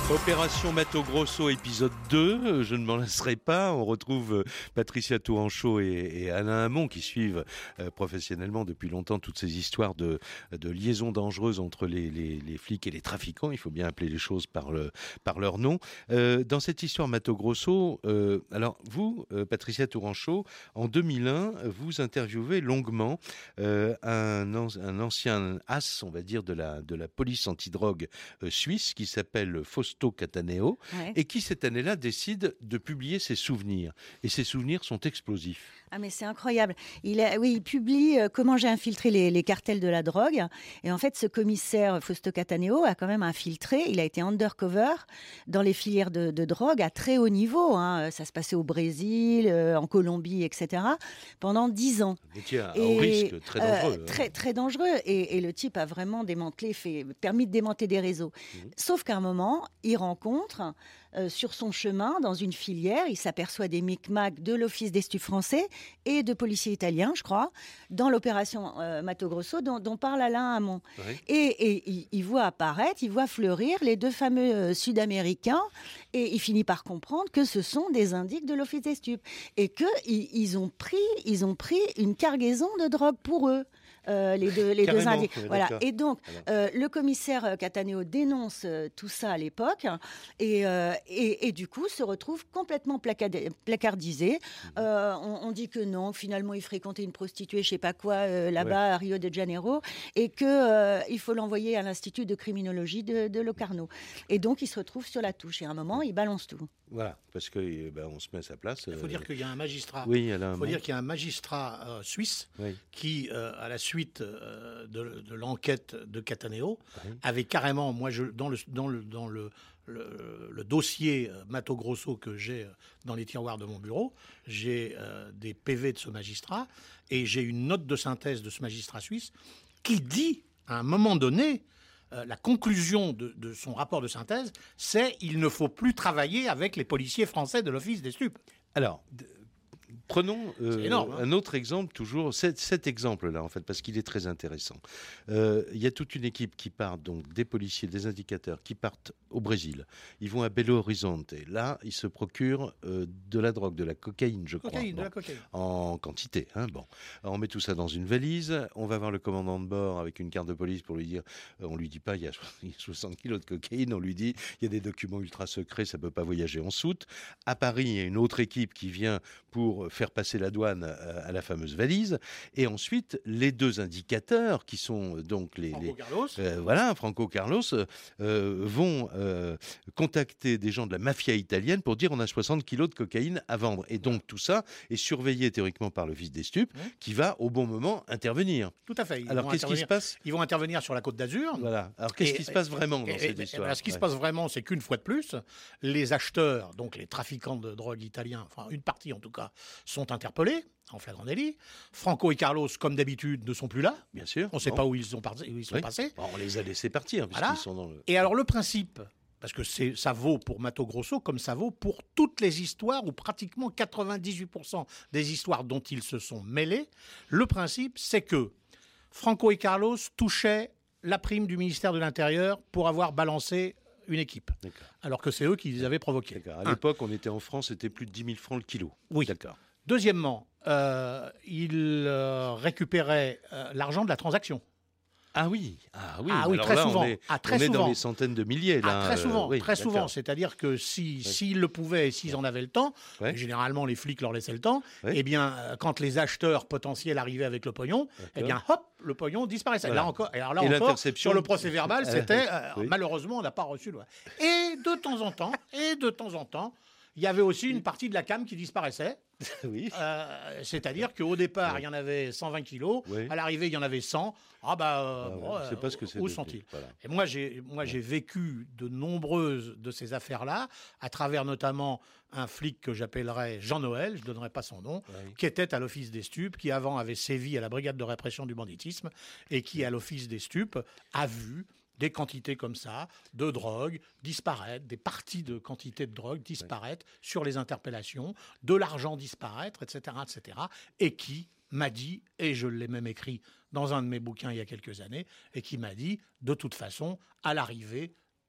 Speaker 2: Opération Mato Grosso épisode deux, je ne m'en lasserai pas. On retrouve Patricia Touranchot et, et Alain Hamon qui suivent euh, professionnellement depuis longtemps toutes ces histoires de, de liaisons dangereuses entre les, les, les flics et les trafiquants. Il faut bien appeler les choses par, le, par leur nom. Euh, dans cette histoire Mato Grosso, euh, alors vous, euh, Patricia Touranchot, en deux mille un, vous interviewez longuement euh, un, un ancien as, on va dire, de la, de la police antidrogue euh, suisse qui s'appelle Fausto Cattaneo, ouais. et qui cette année-là décide de publier ses souvenirs. Et ses souvenirs sont explosifs.
Speaker 6: Ah mais c'est incroyable. Il a, oui, il publie euh, comment j'ai infiltré les, les cartels de la drogue. Et en fait, ce commissaire Fausto Cattaneo a quand même infiltré. Il a été undercover dans les filières de, de drogue à très haut niveau. Hein. Ça se passait au Brésil, euh, en Colombie, et cetera. Pendant dix ans.
Speaker 2: Mais tiens, et, au risque, très dangereux.
Speaker 6: Euh, très très dangereux. Et, et le type a vraiment démantelé, fait, permis de démanteler des réseaux. Mmh. Sauf qu'à un moment, il rencontre euh, sur son chemin, dans une filière, il s'aperçoit des micmacs de l'Office des stupes français et de policiers italiens, je crois, dans l'opération euh, Mato Grosso dont, dont parle Alain Hamon. Oui. Et, et il, il voit apparaître, il voit fleurir les deux fameux euh, Sud-Américains et il finit par comprendre que ce sont des indiques de l'Office des stupes et qu'ils ils ont pris, ils ont pris une cargaison de drogue pour eux. Euh, les deux, les deux indices. Voilà. Et donc, euh, le commissaire Cattaneo dénonce euh, tout ça à l'époque et, euh, et, et du coup se retrouve complètement placardé, placardisé. Mmh. Euh, on, on dit que non, finalement, il fréquentait une prostituée, je sais pas quoi, euh, là-bas ouais. à Rio de Janeiro, et qu'il euh, faut l'envoyer à l'Institut de criminologie de, de Locarno. Et donc, il se retrouve sur la touche. Et à un moment, il balance tout.
Speaker 2: Voilà, parce que ben, on se met à sa place.
Speaker 7: Il faut euh... dire qu'il y a un magistrat.
Speaker 2: Oui,
Speaker 7: il faut dire qu'il y a un magistrat euh, suisse oui. qui, euh, à la suite euh, de, de l'enquête de Cattaneo, oui. avait carrément, moi, je, dans le dans le dans le, le, le dossier euh, Mato Grosso que j'ai euh, dans les tiroirs de mon bureau, j'ai euh, des P V de ce magistrat et j'ai une note de synthèse de ce magistrat suisse qui dit, à un moment donné. Euh, la conclusion de, de son rapport de synthèse, c'est qu'il ne faut plus travailler avec les policiers français de l'Office des stupes.
Speaker 2: Alors, d- prenons euh,
Speaker 7: énorme, hein.
Speaker 2: un autre exemple, toujours cet, cet exemple-là, en fait, parce qu'il est très intéressant. Euh, il y a toute une équipe qui part, donc des policiers, des indicateurs, qui partent au Brésil. Ils vont à Belo Horizonte. Là, ils se procurent euh, de la drogue, de la cocaïne, je crois.
Speaker 7: Cocaïne,
Speaker 2: bon,
Speaker 7: de la cocaïne.
Speaker 2: En quantité. Hein, bon. Alors, on met tout ça dans une valise. On va voir le commandant de bord avec une carte de police pour lui dire, euh, on lui dit pas, il y a soixante kilos de cocaïne. On lui dit, il y a des documents ultra secrets, ça peut pas voyager en soute. À Paris, il y a une autre équipe qui vient pour faire passer la douane à la fameuse valise. Et ensuite, les deux indicateurs, qui sont donc les...
Speaker 7: Franco
Speaker 2: les
Speaker 7: Carlos.
Speaker 2: Euh, voilà, Franco Carlos, euh, vont euh, contacter des gens de la mafia italienne pour dire on a soixante kilos de cocaïne à vendre. Et donc tout ça est surveillé théoriquement par l'Office des stupes, mmh. qui va au bon moment intervenir.
Speaker 7: Tout à fait. Ils
Speaker 2: Alors qu'est-ce qui se passe ?
Speaker 7: Ils vont intervenir sur la Côte d'Azur.
Speaker 2: Voilà. Alors qu'est-ce et, qui se passe vraiment et, dans et, cette
Speaker 7: et,
Speaker 2: histoire ?
Speaker 7: et, Ce qui
Speaker 2: ouais.
Speaker 7: se passe vraiment, c'est qu'une fois de plus, les acheteurs, donc les trafiquants de drogue italiens, enfin une partie en tout cas, sont interpellés en flagrant délit. Franco et Carlos, comme d'habitude, ne sont plus là.
Speaker 2: Bien sûr.
Speaker 7: On ne sait
Speaker 2: bon.
Speaker 7: pas où ils sont, par... où ils sont
Speaker 2: oui.
Speaker 7: passés.
Speaker 2: Bon, on les a laissés partir.
Speaker 7: Voilà.
Speaker 2: Sont dans le...
Speaker 7: Et alors le principe, parce que c'est, ça vaut pour Mato Grosso comme ça vaut pour toutes les histoires, ou pratiquement quatre-vingt-dix-huit pour cent des histoires dont ils se sont mêlés, le principe, c'est que Franco et Carlos touchaient la prime du ministère de l'Intérieur pour avoir balancé une équipe. D'accord. Alors que c'est eux qui les avaient provoqués.
Speaker 2: D'accord. À l'époque, on était en France, c'était plus de dix mille francs le kilo.
Speaker 7: Oui.
Speaker 2: D'accord.
Speaker 7: Deuxièmement, euh, ils euh, récupéraient euh, l'argent de la transaction.
Speaker 2: Ah oui, ah oui,
Speaker 7: ah oui
Speaker 2: alors
Speaker 7: très
Speaker 2: là,
Speaker 7: souvent.
Speaker 2: On est,
Speaker 7: ah, très
Speaker 2: on est
Speaker 7: souvent.
Speaker 2: dans les centaines de milliers. Là,
Speaker 7: ah, très souvent,
Speaker 2: euh, oui,
Speaker 7: très souvent.
Speaker 2: d'accord.
Speaker 7: C'est-à-dire que si,
Speaker 2: oui.
Speaker 7: s'ils le pouvaient et s'ils en avaient le temps,
Speaker 2: ouais.
Speaker 7: et généralement les flics leur laissaient le temps,
Speaker 2: ouais.
Speaker 7: eh bien, quand les acheteurs potentiels arrivaient avec le pognon, d'accord. eh bien, hop, le pognon disparaissait. Voilà. Là encore, et alors là
Speaker 2: et
Speaker 7: encore, sur le procès verbal, c'était euh,
Speaker 2: oui.
Speaker 7: malheureusement, on n'a pas reçu le. Et de temps en temps, et de temps en temps, il y avait aussi une partie de la cam qui disparaissait.
Speaker 2: Oui.
Speaker 7: Euh, c'est-à-dire qu'au départ, oui. il y en avait cent vingt kilos. Oui. À l'arrivée, il y en avait cent. Ah bah, euh,
Speaker 2: ah ouais,
Speaker 7: bon,
Speaker 2: je sais pas ce que c'est.
Speaker 7: Où sont-ils ?
Speaker 2: Voilà.
Speaker 7: Et moi, j'ai, moi, ouais. j'ai vécu de nombreuses de ces affaires-là, à travers notamment un flic que j'appellerais Jean-Noël, je ne donnerai pas son nom, oui. qui était à l'Office des stupes, qui avant avait sévi à la brigade de répression du banditisme, et qui, à l'Office des stupes, a vu des quantités comme ça, de drogue, disparaître, des parties de quantités de drogue disparaître ouais. sur les interpellations, de l'argent disparaître, et cetera, et cetera, et qui m'a dit, et je l'ai même écrit dans un de mes bouquins il y a quelques années, et qui m'a dit, de toute façon, à l'arrivée,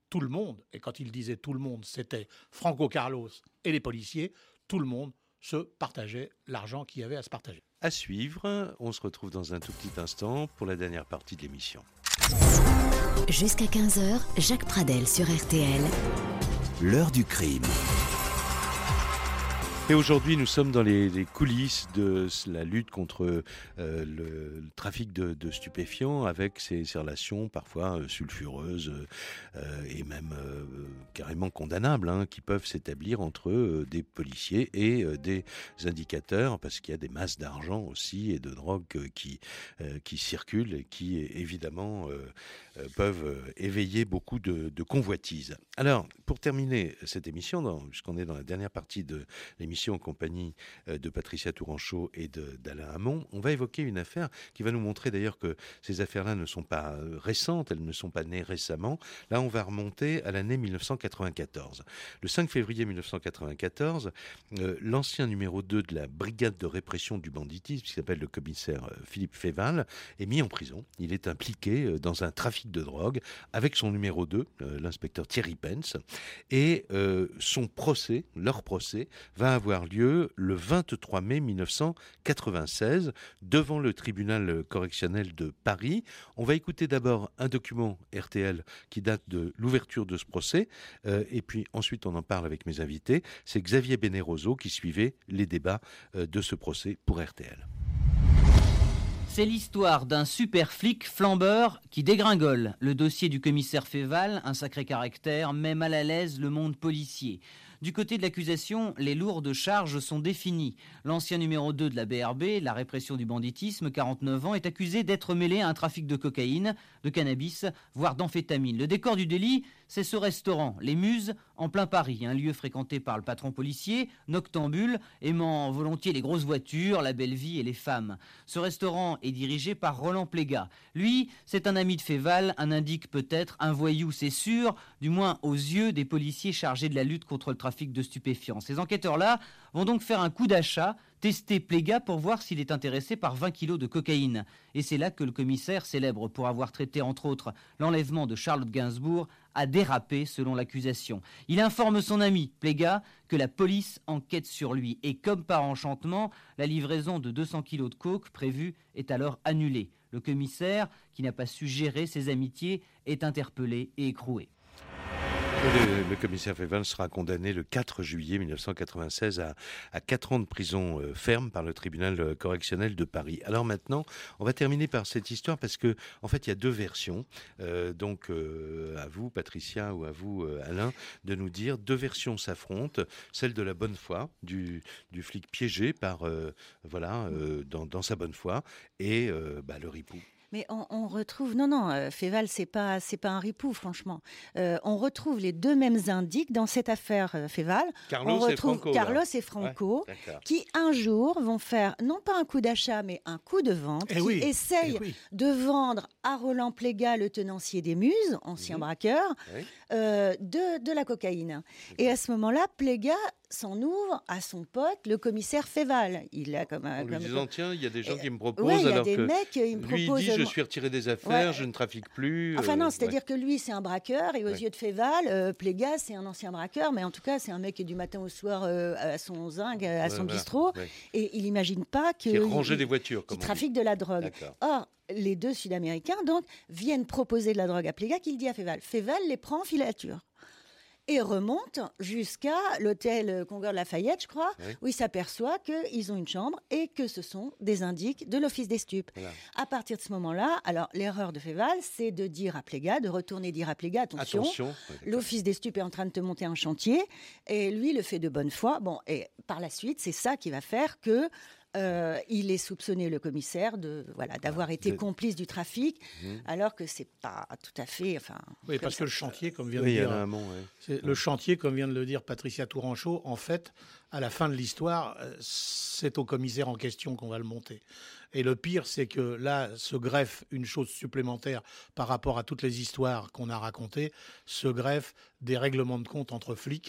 Speaker 7: tout le monde, et quand il disait tout le monde, c'était Franco Carlos et les policiers, tout le monde se partageait l'argent qu'il y avait à se partager.
Speaker 2: À suivre, on se retrouve dans un tout petit instant pour la dernière partie de l'émission.
Speaker 1: Jusqu'à quinze heures, Jacques Pradel sur R T L.
Speaker 5: L'heure du crime.
Speaker 2: Et aujourd'hui, nous sommes dans les, les coulisses de la lutte contre euh, le, le trafic de, de stupéfiants, avec ces, ces relations parfois euh, sulfureuses euh, et même euh, carrément condamnables, hein, qui peuvent s'établir entre euh, des policiers et euh, des indicateurs, parce qu'il y a des masses d'argent aussi et de drogue euh, qui, euh, qui circulent et qui évidemment euh, euh, peuvent euh, éveiller beaucoup de, de convoitises. Alors, pour terminer cette émission, dans, puisqu'on est dans la dernière partie de l'émission, en compagnie de Patricia Tourangeau et de, d'Alain Hamon, on va évoquer une affaire qui va nous montrer d'ailleurs que ces affaires-là ne sont pas récentes, elles ne sont pas nées récemment. Là, on va remonter à l'année dix-neuf cent quatre-vingt-quatorze. Le cinq février dix-neuf cent quatre-vingt-quatorze, euh, l'ancien numéro deux de la brigade de répression du banditisme, qui s'appelle le commissaire euh, Philippe Féval, est mis en prison. Il est impliqué euh, dans un trafic de drogue avec son numéro deux, euh, l'inspecteur Thierry Pence, et euh, son procès, leur procès, va avoir lieu le vingt-trois mai dix-neuf cent quatre-vingt-seize devant le tribunal correctionnel de Paris. On va écouter d'abord un document R T L qui date de l'ouverture de ce procès euh, et puis ensuite on en parle avec mes invités. C'est Xavier Bénéroso qui suivait les débats euh, de ce procès pour R T L.
Speaker 9: C'est l'histoire d'un super flic flambeur qui dégringole. Le dossier du commissaire Féval, un sacré caractère, met mal à l'aise le monde policier. Du côté de l'accusation, les lourdes charges sont définies. L'ancien numéro deux de la B R B, la répression du banditisme, quarante-neuf ans, est accusé d'être mêlé à un trafic de cocaïne, de cannabis, voire d'amphétamine. Le décor du délit, c'est ce restaurant, Les Muses, en plein Paris, un lieu fréquenté par le patron policier, noctambule, aimant volontiers les grosses voitures, la belle vie et les femmes. Ce restaurant est dirigé par Roland Plégat. Lui, c'est un ami de Féval, un indique peut-être, un voyou, c'est sûr, du moins aux yeux des policiers chargés de la lutte contre le trafic de stupéfiants. Ces enquêteurs-là vont donc faire un coup d'achat, tester Plégat pour voir s'il est intéressé par vingt kilos de cocaïne. Et c'est là que le commissaire, célèbre pour avoir traité entre autres l'enlèvement de Charlotte Gainsbourg, a dérapé selon l'accusation. Il informe son ami Plégat que la police enquête sur lui et comme par enchantement, la livraison de deux cents kilos de coke prévue est alors annulée. Le commissaire, qui n'a pas su gérer ses amitiés, est interpellé et écroué.
Speaker 2: Le, le commissaire Féval sera condamné le quatre juillet dix-neuf cent quatre-vingt-seize à, à quatre ans de prison euh, ferme par le tribunal correctionnel de Paris. Alors maintenant, on va terminer par cette histoire parce que en fait, il y a deux versions. Euh, donc, euh, à vous, Patricia, ou à vous, euh, Alain, de nous dire deux versions s'affrontent. Celle de la bonne foi du, du flic piégé par euh, voilà euh, dans, dans sa bonne foi et euh, bah, le ripou.
Speaker 6: Mais on, on retrouve, non, non, euh, Féval, c'est pas, c'est pas un ripou, franchement. Euh, on retrouve les deux mêmes indices dans cette affaire euh, Féval.
Speaker 2: Carlos
Speaker 6: on retrouve
Speaker 2: et Franco,
Speaker 6: Carlos
Speaker 2: là.
Speaker 6: et Franco,
Speaker 2: Ouais,
Speaker 6: qui un jour vont faire, non pas un coup d'achat, mais un coup de vente,
Speaker 7: Eh
Speaker 6: qui
Speaker 7: oui,
Speaker 6: essayent
Speaker 7: eh oui.
Speaker 6: de vendre à Roland Plégat, le tenancier des Muses, ancien
Speaker 2: Mhm.
Speaker 6: braqueur,
Speaker 2: Oui.
Speaker 6: euh, de, de la cocaïne. Et à ce moment-là, Plégat s'en ouvre à son pote, le commissaire Féval. Il a comme un...
Speaker 2: En lui
Speaker 6: comme-
Speaker 2: disant, tiens, il y a des gens
Speaker 6: Et-
Speaker 2: qui me proposent,
Speaker 6: Ouais, il y a
Speaker 2: alors
Speaker 6: des
Speaker 2: que
Speaker 6: mecs, ils me
Speaker 2: lui, il
Speaker 6: proposent...
Speaker 2: dit, je suis retiré des affaires,
Speaker 6: Ouais.
Speaker 2: je ne trafique plus.
Speaker 6: Enfin
Speaker 2: euh,
Speaker 6: non, c'est-à-dire
Speaker 2: ouais.
Speaker 6: que lui, c'est un braqueur, et aux
Speaker 2: Ouais.
Speaker 6: yeux de Féval, euh, Plégat, c'est un ancien braqueur, mais en tout cas, c'est un mec qui est du matin au soir euh, à son zinc, à
Speaker 2: Ouais,
Speaker 6: son
Speaker 2: voilà.
Speaker 6: bistrot,
Speaker 2: Ouais.
Speaker 6: et il n'imagine pas que...
Speaker 2: Qui rangeait
Speaker 6: il-
Speaker 2: des voitures,
Speaker 6: qui
Speaker 2: comme on dit.
Speaker 6: trafique de la drogue.
Speaker 2: D'accord.
Speaker 6: Or, les deux Sud-Américains, donc, viennent proposer de la drogue à Plégat, qu'il dit à Féval. Féval les prend en filature. Et remonte jusqu'à l'hôtel Congueur de Lafayette, je crois,
Speaker 2: Oui.
Speaker 6: où il s'aperçoit qu'ils ont une chambre et que ce sont des indices de l'Office des stupes.
Speaker 2: Voilà.
Speaker 6: À partir de ce moment-là, alors l'erreur de Féval, c'est de dire à Plégat, de retourner dire à Plégat, attention,
Speaker 2: Attention. Ouais, d'accord.
Speaker 6: l'Office des stupes est en train de te monter un chantier, et lui le fait de bonne foi. Bon, et par la suite, c'est ça qui va faire que euh, il est soupçonné, le commissaire, de voilà d'avoir été
Speaker 2: de-
Speaker 6: complice du trafic,
Speaker 2: Mhm.
Speaker 6: alors que c'est pas tout à fait. Enfin.
Speaker 7: Oui,
Speaker 6: comme
Speaker 7: parce
Speaker 6: ça.
Speaker 7: que le chantier, comme vient
Speaker 2: Oui,
Speaker 7: de
Speaker 2: il y en
Speaker 7: dire,
Speaker 2: a un mot, ouais.
Speaker 7: c'est- le chantier, comme vient de le dire Patricia Tourangeau, en fait, à la fin de l'histoire, euh, c'est au commissaire en question qu'on va le monter. Et le pire, c'est que là se greffe une chose supplémentaire par rapport à toutes les histoires qu'on a racontées, se greffe des règlements de compte entre flics.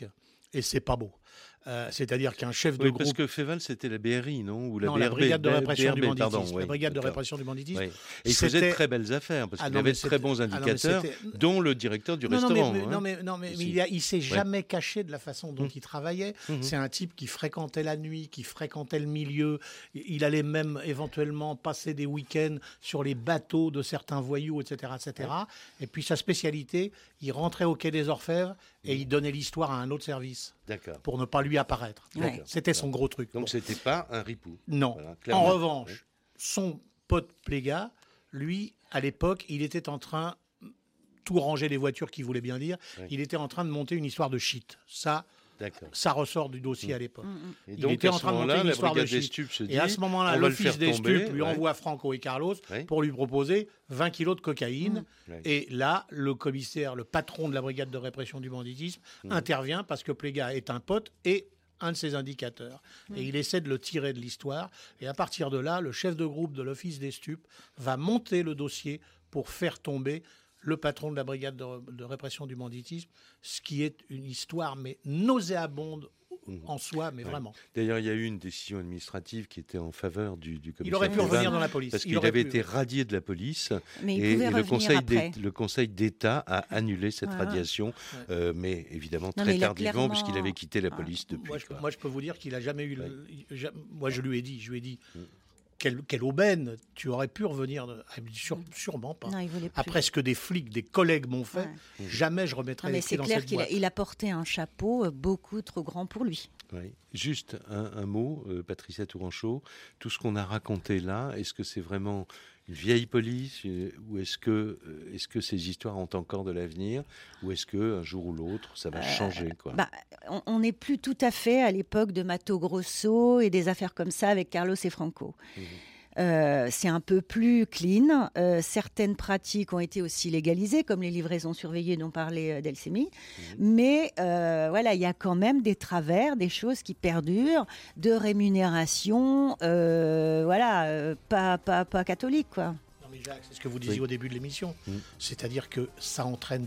Speaker 7: et c'est pas beau. Euh, c'est-à-dire qu'un chef de
Speaker 2: oui,
Speaker 7: groupe...
Speaker 2: Parce que Féval, c'était la B R I, non Ou la
Speaker 7: Non,
Speaker 2: B R B,
Speaker 7: la brigade de répression
Speaker 2: B R B,
Speaker 7: du banditisme.
Speaker 2: pardon, oui,
Speaker 7: la brigade de
Speaker 2: d'accord.
Speaker 7: répression du banditisme.
Speaker 2: Oui. Et il faisait de très belles affaires, parce
Speaker 7: ah,
Speaker 2: qu'il
Speaker 7: non,
Speaker 2: avait de
Speaker 7: c'était...
Speaker 2: très bons indicateurs,
Speaker 7: ah, non,
Speaker 2: dont le directeur du
Speaker 7: non,
Speaker 2: restaurant.
Speaker 7: Non, mais,
Speaker 2: hein,
Speaker 7: non, mais, non, mais il, a, il s'est jamais ouais. caché de la façon dont mmh. il travaillait. Mmh. C'est un type qui fréquentait la nuit, qui fréquentait le milieu. Il allait même éventuellement passer des week-ends sur les bateaux de certains voyous, et cetera, et cetera. Ouais. Et puis sa spécialité, il rentrait au quai des Orfèvres et il donnait l'histoire à un autre service.
Speaker 2: D'accord.
Speaker 7: Pour ne pas lui apparaître.
Speaker 2: D'accord.
Speaker 7: C'était son gros truc.
Speaker 2: Donc, c'était pas un ripou.
Speaker 7: Non. Voilà, en revanche, oui. son pote Pléga, lui, à l'époque, il était en train, tout ranger les voitures qui voulait bien dire, oui. il était en train de monter une histoire de shit. Ça, D'accord. ça ressort du dossier mmh. à l'époque.
Speaker 2: Et
Speaker 7: il
Speaker 2: donc,
Speaker 7: était en train de monter une histoire de shit.
Speaker 2: Dit,
Speaker 7: et à ce moment-là, l'office des
Speaker 2: tomber,
Speaker 7: stupes lui
Speaker 2: ouais.
Speaker 7: envoie Franco et Carlos ouais. pour lui proposer vingt kilos de cocaïne. Mmh. Ouais. Et là, le commissaire, le patron de la brigade de répression du banditisme, mmh. intervient parce que Pléga est un pote et un de ses indicateurs. Mmh. Et il essaie de le tirer de l'histoire. Et à partir de là, le chef de groupe de l'office des stupes va monter le dossier pour faire tomber le patron de la brigade de, de répression du banditisme, ce qui est une histoire mais nauséabonde mmh. en soi, mais ouais. vraiment.
Speaker 2: D'ailleurs, il y a eu une décision administrative qui était en faveur du, du commissaire.
Speaker 7: Il aurait pu revenir dans la police.
Speaker 2: Parce
Speaker 7: il
Speaker 2: qu'il avait
Speaker 7: pu,
Speaker 2: été radié de la police.
Speaker 6: Mais il
Speaker 2: et,
Speaker 6: pouvait
Speaker 2: et le, conseil le Conseil d'État a annulé cette voilà. radiation, ouais. euh, mais évidemment non, très mais tardivement, clairement... puisqu'il avait quitté la police ah. depuis.
Speaker 7: Moi je, moi, je peux vous dire qu'il n'a jamais eu... Ouais. Le... Moi, je lui ai dit, je lui ai dit... Mmh. Quelle, quelle aubaine, tu aurais pu revenir. De... Sur, sûrement pas.
Speaker 6: Non,
Speaker 7: après ce que des flics, des collègues m'ont fait, ouais. jamais je remettrai non, les pieds dans cette boîte.
Speaker 6: Mais c'est clair qu'il a, il a porté un chapeau beaucoup trop grand pour lui.
Speaker 2: Oui. Juste un, un mot, euh, Patricia Tourangeau, tout ce qu'on a raconté là, est-ce que c'est vraiment une vieille police euh, ou est-ce que, euh, est-ce que ces histoires ont encore de l'avenir ou est-ce qu'un jour ou l'autre, ça va euh, changer quoi
Speaker 6: bah, On n'est plus tout à fait à l'époque de Mato Grosso et des affaires comme ça avec Carlos et Franco. Mmh. Euh, c'est un peu plus clean. Euh, certaines pratiques ont été aussi légalisées, comme les livraisons surveillées dont parlait Delcemi. Mmh. Mais euh, voilà, il y a quand même des travers, des choses qui perdurent, de rémunération, euh, voilà, euh, pas, pas, pas catholique, quoi.
Speaker 7: Non mais Jacques, c'est ce que vous disiez oui. au début de l'émission. Mmh. C'est-à-dire que ça entraîne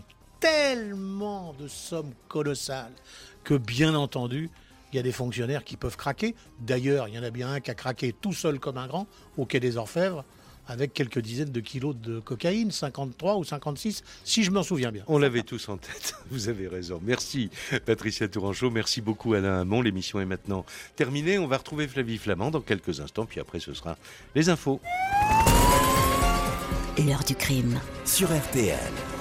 Speaker 7: tellement de sommes colossales que, bien entendu, il y a des fonctionnaires qui peuvent craquer. D'ailleurs, il y en a bien un qui a craqué tout seul comme un grand au quai des Orfèvres avec quelques dizaines de kilos de cocaïne, cinquante-trois ou cinquante-six, si je m'en souviens bien.
Speaker 2: On l'avait tous en tête, vous avez raison. Merci Patricia Tourangeau, merci beaucoup Alain Hamon. L'émission est maintenant terminée. On va retrouver Flavie Flamand dans quelques instants, puis après ce sera les infos.
Speaker 1: L'heure du crime.
Speaker 5: Sur R T L.